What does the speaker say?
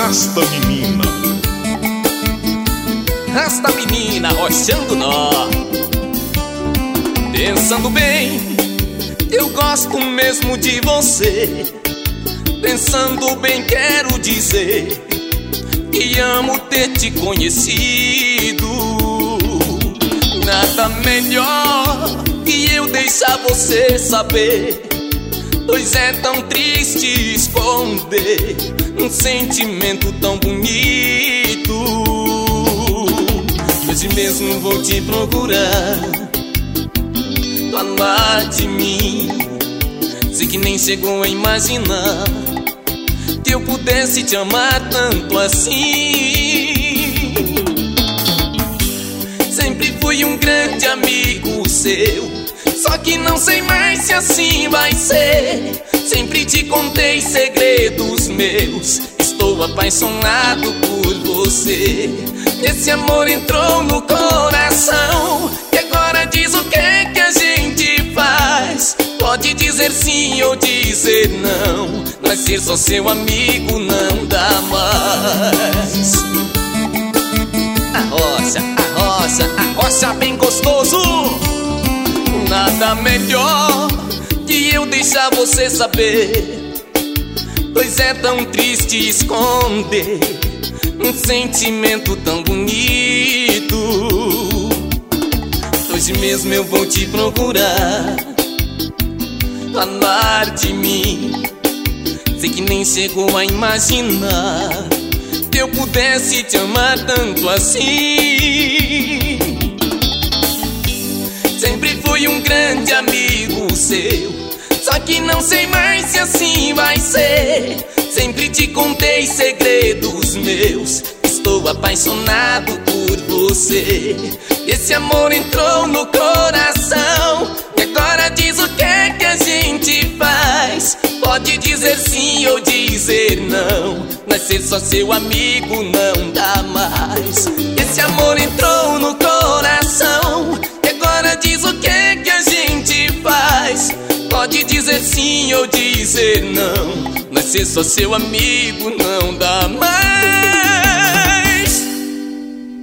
Rasta menina, rasta menina, roçando nó. Pensando bem, eu gosto mesmo de você. Pensando bem, quero dizer que amo ter te conhecido. Nada melhor que eu deixar você saber, pois é tão triste esconder um sentimento tão bonito. Hoje mesmo vou te procurar, falar de mim. Sei que nem chegou a imaginar que eu pudesse te amar tanto assim. Sempre fui um grande amigo seu, só que não sei mais se assim vai ser. Sempre te contei segredos meus, estou apaixonado por você. Esse amor entrou no coração e agora diz o que é que a gente faz. Pode dizer sim ou dizer não, mas ser só seu amigo não dá mais. Arrocha bem gostoso. Nada melhor que eu deixar você saber, pois é tão triste esconder um sentimento tão bonito. Hoje mesmo eu vou te procurar, falar de mim. Sei que nem chegou a imaginar que eu pudesse te amar tanto assim. Sempre fui um grande amigo seu, só que não sei mais se assim vai ser. Sempre te contei segredos meus, estou apaixonado por você. Esse amor entrou no coração e agora diz o que é que a gente faz. Pode dizer sim ou dizer não, mas ser só seu amigo não dá mais. Esse amor entrou no coração e agora diz o que é que a gente faz. Pode dizer sim ou dizer não, mas ser só seu amigo não dá mais.